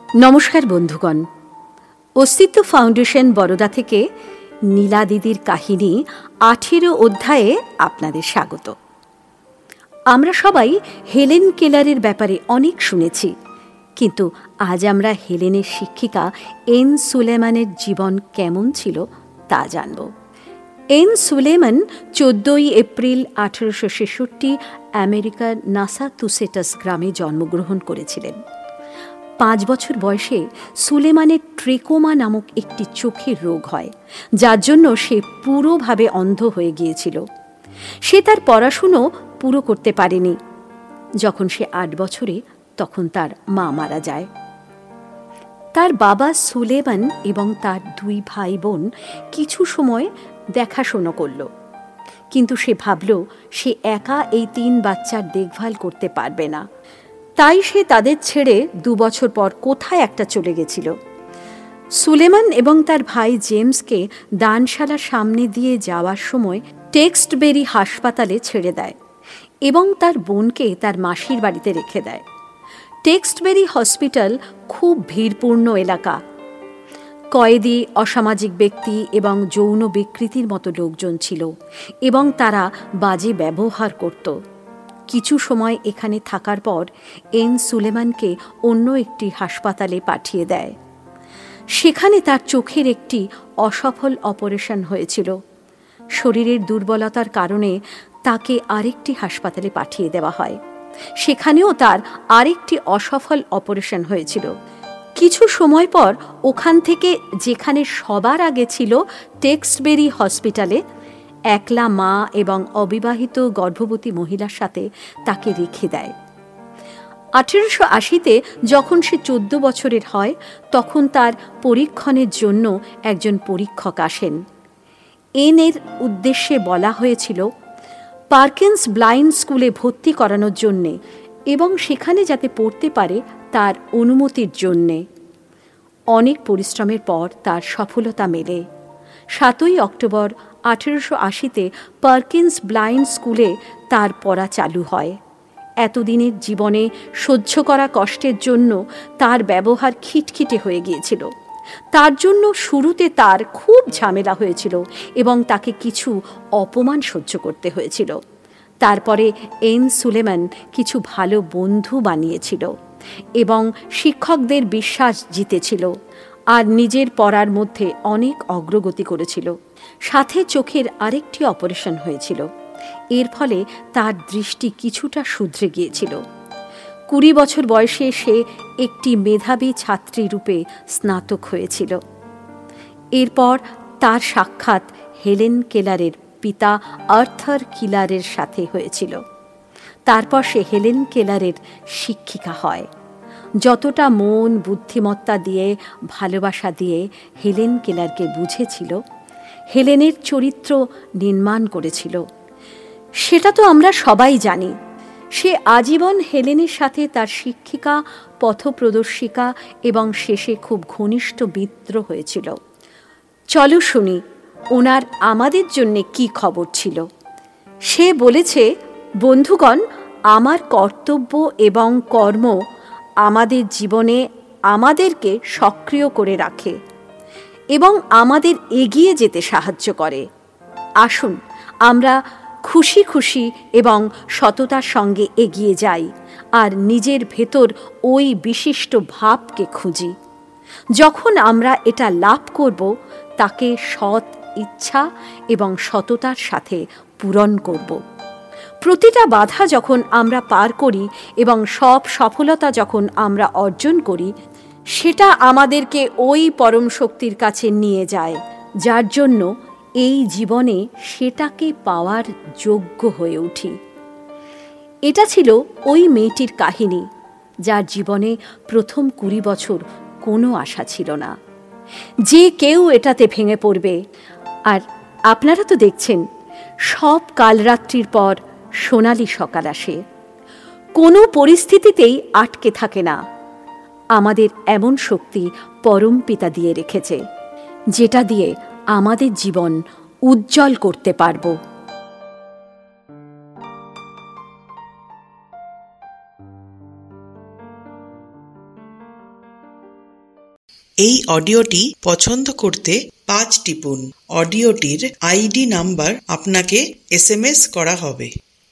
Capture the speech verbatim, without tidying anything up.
নমস্কার বন্ধুগণ, অস্তিত্ব ফাউন্ডেশন বরোদা থেকে নীলা দিদির কাহিনী আঠেরো অধ্যায়ে আপনাদের স্বাগত। আমরা সবাই হেলেন কেলারের ব্যাপারে অনেক শুনেছি, কিন্তু আজ আমরা হেলেনের শিক্ষিকা এন সুলেমানের জীবন কেমন ছিল তা জানব। এন সুলেমান চোদ্দই এপ্রিল আঠেরোশো ছেষট্টি আমেরিকার নাসাচুসেটস গ্রামে জন্মগ্রহণ করেছিলেন। পাঁচ বছর বয়সে সুলেমানের ট্রেকোমা নামক একটি চোখের রোগ হয়, যার জন্য সে পুরোভাবে অন্ধ হয়ে গিয়েছিল। সে তার পড়াশুনো পুরো করতে পারেনি। যখন সে আট বছরে তখন তার মা মারা যায়। তার বাবা সুলেমান এবং তার দুই ভাই বোন কিছু সময় দেখাশোনা করল, কিন্তু সে ভাবল সে একা এই তিন বাচ্চার দেখভাল করতে পারবে না। তাই সে তাদের ছেড়ে দু বছর পর কোথায় একটা চলে গেছিল। সুলেমান এবং তার ভাই জেমসকে দানশালার সামনে দিয়ে যাওয়ার সময় টেক্সটবেরি হাসপাতালে ছেড়ে দেয় এবং তার বোনকে তার মাসির বাড়িতে রেখে দেয়। টেক্সটবেরি হসপিটাল খুব ভিড়পূর্ণ এলাকা। কয়েদি, অসামাজিক ব্যক্তি এবং যৌন বিকৃতির মতো লোকজন ছিল এবং তারা বাজে ব্যবহার করত। কিছু সময় এখানে থাকার পর এন সুলেমানকে অন্য একটি হাসপাতালে পাঠিয়ে দেয়। সেখানে তার চোখের একটি অসফল অপারেশন হয়েছিল। শরীরের দুর্বলতার কারণে তাকে আরেকটি হাসপাতালে পাঠিয়ে দেওয়া হয়। সেখানেও তার আরেকটি অসফল অপারেশন হয়েছিল। কিছু সময় পর ওখান থেকে, যেখানে সবার আগে ছিল টেক্সটবেরি হসপিটালে, একলা মা এবং অবিবাহিত গর্ভবতী মহিলার সাথে তাকে রেখে দেয়। আঠেরোশো আশিতে যখন সে চোদ্দ বছরের হয়, তখন তার পরীক্ষণের জন্য একজন পরীক্ষক আসেন। এন এর উদ্দেশ্যে বলা হয়েছিল পার্কিন্স ব্লাইন্ড স্কুলে ভর্তি করানোর জন্যে এবং সেখানে যাতে পড়তে পারে তার অনুমতির জন্যে। অনেক পরিশ্রমের পর তার সফলতা মেলে। সাতই অক্টোবর আঠেরোশো আশিতে পার্কিন্স ব্লাইন্ড স্কুলে তার পড়া চালু হয়। এতদিনের জীবনে সহ্য করা কষ্টের জন্য তার ব্যবহার খিটখিটে হয়ে গিয়েছিল। তার জন্য শুরুতে তার খুব ঝামেলা হয়েছিল এবং তাকে কিছু অপমান সহ্য করতে হয়েছিল। তারপরে এন সুলেমান কিছু ভালো বন্ধু বানিয়েছিল এবং শিক্ষকদের বিশ্বাস জিতেছিল আর নিজের পড়ার মধ্যে অনেক অগ্রগতি করেছিল। সাথে চোখের আরেকটি অপারেশন হয়েছিল। এর ফলে তার দৃষ্টি কিছুটা শুধরে গিয়েছিল। কুড়ি বছর বয়সে সে একটি মেধাবী ছাত্রী রূপে স্নাতক হয়েছিল। এরপর তার সাক্ষাৎ হেলেন কেলারের পিতা আর্থার কিলারের সাথে হয়েছিল। তারপর সে হেলেন কেলারের শিক্ষিকা হয়। যতটা মন, বুদ্ধিমত্তা দিয়ে, ভালোবাসা দিয়ে হেলেন কেলারকে বুঝেছিল, হেলেনের চরিত্র নির্মাণ করেছিল, সেটা তো আমরা সবাই জানি। সে আজীবন হেলেনের সাথে তার শিক্ষিকা, পথপ্রদর্শিকা এবং শেষে খুব ঘনিষ্ঠ মিত্র হয়েছিল। চলো শুনি ওনার আমাদের জন্যে কি খবর ছিল। সে বলেছে, বন্ধুগণ, আমার কর্তব্য এবং কর্ম আমাদের জীবনে আমাদেরকে সক্রিয় করে রাখে এবং আমাদের এগিয়ে যেতে সাহায্য করে। আসুন আমরা খুশি খুশি এবং সততার সঙ্গে এগিয়ে যাই আর নিজের ভেতর ওই বিশিষ্ট ভাবকে খুঁজি। যখন আমরা এটা লাভ করব, তাকে সৎ ইচ্ছা এবং সততার সাথে পূরণ করব। প্রতিটা বাধা যখন আমরা পার করি এবং সব সফলতা যখন আমরা অর্জন করি, সেটা আমাদেরকে ওই পরম শক্তির কাছে নিয়ে যায়, যার জন্য এই জীবনে সেটাকে পাওয়ার যোগ্য হয়ে উঠি। এটা ছিল ওই মেয়েটির কাহিনী, যার জীবনে প্রথম কুড়ি বছর কোনো আশা ছিল না। যে কেউ এটাতে ভেঙে পড়বে। আর আপনারা তো দেখছেন, সব কালরাত্রির পর সোনালি সকাল আসে। কোনো পরিস্থিতিতেই আটকে থাকে না। আমাদের এমন শক্তি পরম পিতা দিয়ে রেখেছে, যেটা দিয়ে আমাদের জীবন উজ্জ্বল করতে পারবো। এই অডিওটি পছন্দ করতে পাঁচ টিপুন। অডিওটির আইডি নাম্বার আপনাকে এস এম এস করা হবে।